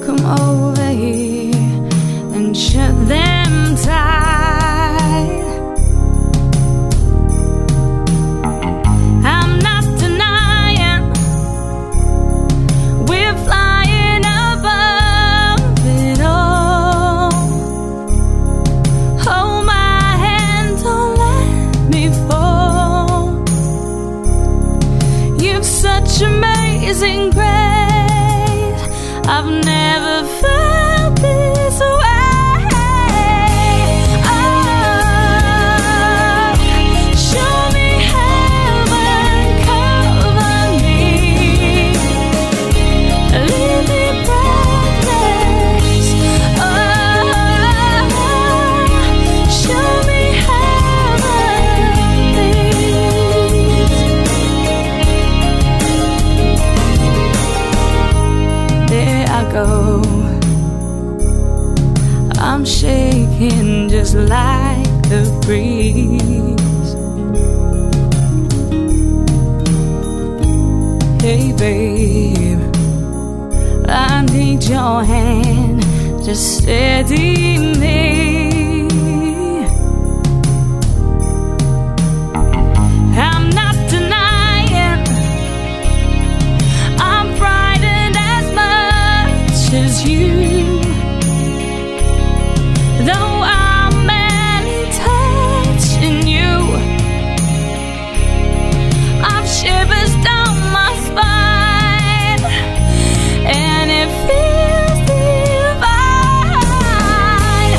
come over here and shut them tight. I'm not denying we're flying above it all. Hold my hand, don't let me fall. You've such amazing grace, I've never felt this way. Oh, show me heaven, cover me, leave me breathless. Oh, show me heaven, please. There I go, I'm shaking just like the breeze. Hey babe, I need your hand to steady me. I'm not denying I'm frightened as much as you. Though I'm barely touching you, I've shivers down my spine, and it feels divine.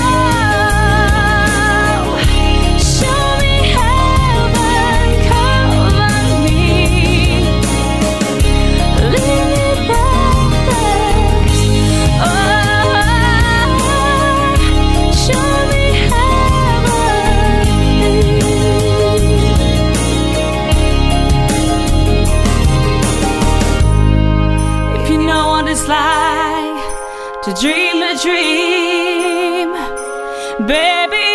Oh, show me heaven, cover me, leave me breathless. Oh, show me heaven. If you know what it's like to dream a dream, baby,